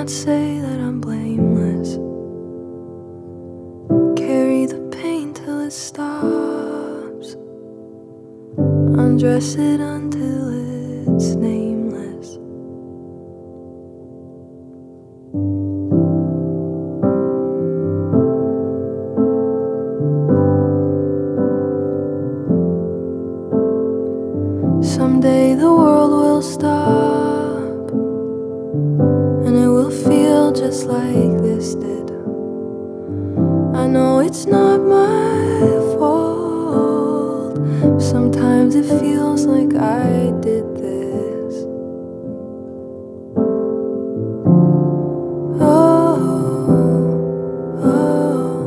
not say that I'm blameless. Carry the pain till it stops. Undress it until it's nameless. Someday the world will stop, and it will feel just like this did. I know it's not my fault, but sometimes it feels like I did this. Oh, oh.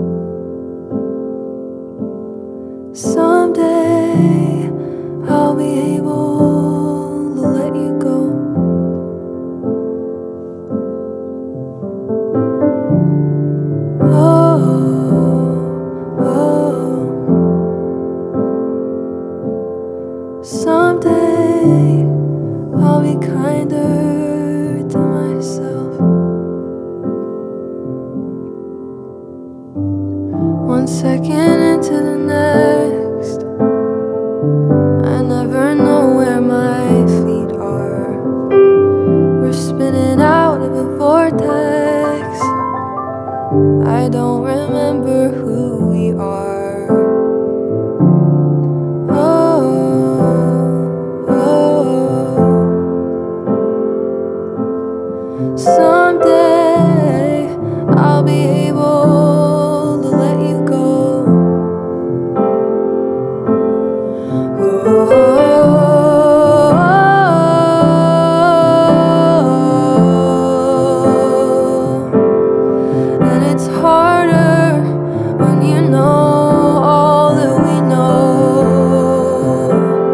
Someday I'll be able to let you go. Oh, oh. Someday I'll be kinder to myself. One second into the next, I never know where my feet are. We're spinning out of a vortex. I don't remember who we are. Oh, oh. Someday I'll be able to let you go. And it's harder when you know all that we know.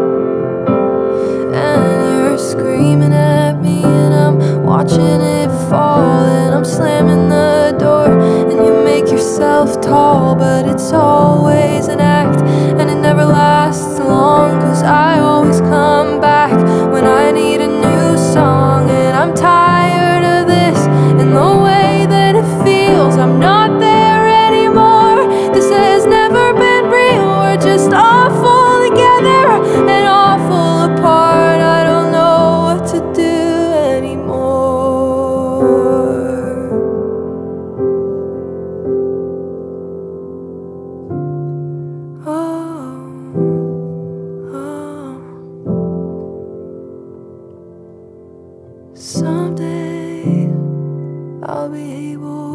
And you're screaming at me and I'm watching it fall, and I'm slamming the door and you make yourself tall, but it's always an act and it never lasts long, 'cause I always come back when I need a new song. And I'm tired of this and the way that it feels. I'm not there anymore. This has never been real. We're just awful together and awful apart. I don't know what to do anymore. Oh, oh. Someday I'll be able